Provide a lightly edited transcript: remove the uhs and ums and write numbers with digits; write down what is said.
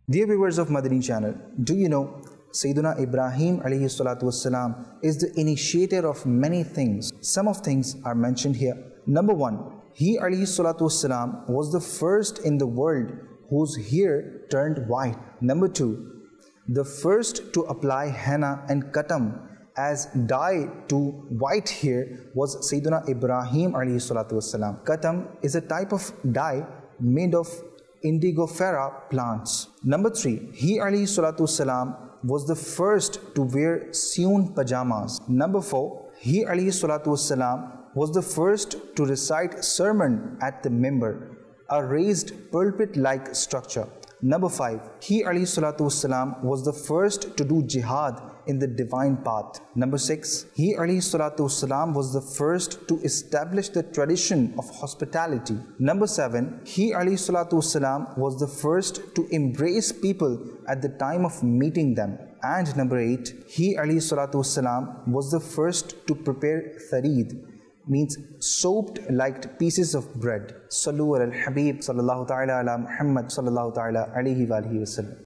Dear viewers of Madani channel, do you know Sayyiduna Ibrahim alayhi salatu wassalam is the initiator of many things. Some of things are mentioned here. Number one, he alayhi salatu wassalam was the first in the world whose hair turned white. Number two, the first to apply henna and katam as dye to white hair was Sayyiduna Ibrahim alayhi salatu wassalam. Katam is a type of dye made of indigofera plants. Number three, he alayhi salatu wasalam was the first to wear sewn pajamas. Number four, he alayhi salatu wasalam was the first to recite sermon at the mimbar, a raised pulpit-like structure. Number five, he alayhi salatu wasalam was the first to do jihad in the divine path. Number six, he alayhi salatu wasalam was the first to establish the tradition of hospitality. Number seven, he alayhi salatu wasalam was the first to embrace people at the time of meeting them. And number eight, he alayhi salatu wasalam was the first to prepare tharid, means soaped like pieces of bread. Sallu ala al-Habib sallallahu ta'ala ala Muhammad sallallahu ta'ala alayhi wa alihi wa sallam.